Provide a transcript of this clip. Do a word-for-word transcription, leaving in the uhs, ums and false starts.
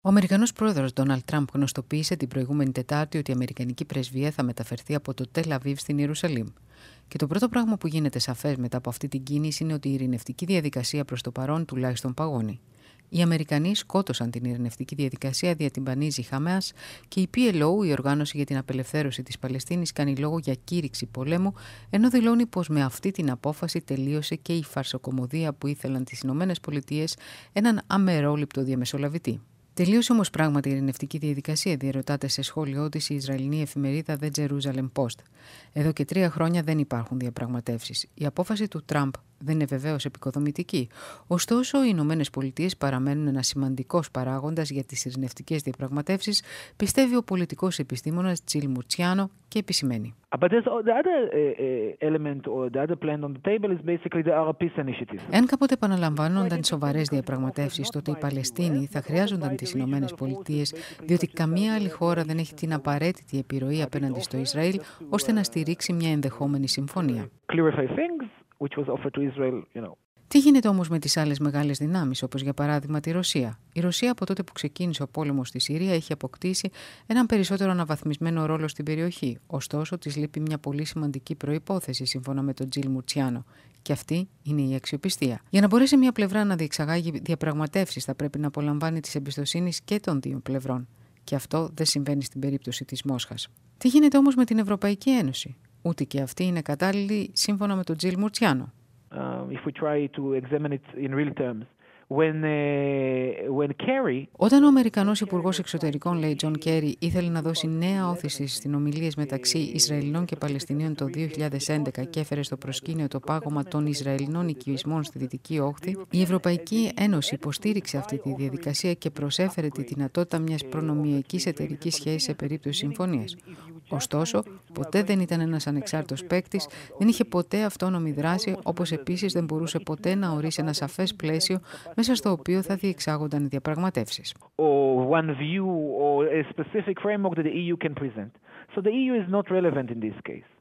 Ο Αμερικανός πρόεδρος Ντόναλντ Τραμπ γνωστοποίησε την προηγούμενη Τετάρτη ότι η Αμερικανική πρεσβεία θα μεταφερθεί από το Τελ Αβίβ στην Ιερουσαλήμ. Και το πρώτο πράγμα που γίνεται σαφές μετά από αυτή την κίνηση είναι ότι η ειρηνευτική διαδικασία προς το παρόν τουλάχιστον παγώνει. Οι Αμερικανοί σκότωσαν την ειρηνευτική διαδικασία δια την Πανίζη Χαμάς και η πι ελ ο, η Οργάνωση για την Απελευθέρωση της Παλαιστίνης, κάνει λόγο για κήρυξη πολέμου, ενώ δηλώνει πως με αυτή την απόφαση τελείωσε και η φαρσοκομωδία που ήθελαν τις Ηνωμένες Πολιτείες, έναν αμερόληπτο διαμεσολαβητή. Τελείωσε όμως πράγματι η ειρηνευτική διαδικασία, διερωτάται σε σχόλιο της η Ισραηλινή εφημερίδα The Jerusalem Post. Εδώ και τρία χρόνια δεν υπάρχουν διαπραγματεύσεις. Η απόφαση του Τραμπ δεν είναι βεβαίως επικοδομητική. Ωστόσο, οι Ηνωμένες Πολιτείες παραμένουν ένας σημαντικός παράγοντας για τις ειρηνευτικές διαπραγματεύσεις, πιστεύει ο πολιτικός επιστήμονας Τζιλ Μουρτσιάνο και επισημαίνει. Εάν κάποτε επαναλαμβάνονταν σοβαρές διαπραγματεύσεις, τότε οι Παλαιστίνοι θα χρειάζονταν τις Ηνωμένες Πολιτείες, διότι καμία άλλη χώρα δεν έχει την απαραίτητη επιρροή απέναντι στο Ισραήλ, ώστε να στηρίξει μια ενδεχόμενη συμφωνία. Which was offered to Israel, you know. Τι γίνεται όμως με τις άλλες μεγάλες δυνάμεις, όπως για παράδειγμα τη Ρωσία? Η Ρωσία από τότε που ξεκίνησε ο πόλεμος στη Συρία έχει αποκτήσει έναν περισσότερο αναβαθμισμένο ρόλο στην περιοχή. Ωστόσο, της λείπει μια πολύ σημαντική προϋπόθεση, σύμφωνα με τον Τζιλ Μουρτσιάνο. Και αυτή είναι η αξιοπιστία. Για να μπορέσει μια πλευρά να διεξαγάγει διαπραγματεύσεις, θα πρέπει να απολαμβάνει της εμπιστοσύνης και των δύο πλευρών. Και αυτό δεν συμβαίνει στην περίπτωση της Μόσχας. Τι γίνεται όμως με την Ευρωπαϊκή Ένωση? Ούτε και αυτή είναι κατάλληλη, σύμφωνα με τον Τζιλ Μουρτσιάνο. Uh, if we try to examine it in real terms. When, uh, when Kerry... Όταν ο Αμερικανός Υπουργός Εξωτερικών, λέει Τζον Κέρι, ήθελε να δώσει νέα όθηση στις συνομιλίες μεταξύ Ισραηλινών και Παλαιστινίων το δύο χιλιάδες έντεκα και έφερε στο προσκήνιο το πάγωμα των Ισραηλινών οικισμών στη Δυτική Όχθη, η Ευρωπαϊκή Ένωση υποστήριξε αυτή τη διαδικασία και προσέφερε τη δυνατότητα μιας προνομιακής εταιρικής σχέσης σε περίπτωση συμφωνίας. Ωστόσο, ποτέ δεν ήταν ένας ανεξάρτητος παίκτης, δεν είχε ποτέ αυτόνομη δράση, όπως επίσης δεν μπορούσε ποτέ να ορίσει ένα σαφές πλαίσιο μέσα στο οποίο θα διεξάγονταν οι διαπραγματεύσεις. Or one view or a specific framework that the E U can present. So the E U is not relevant in this case.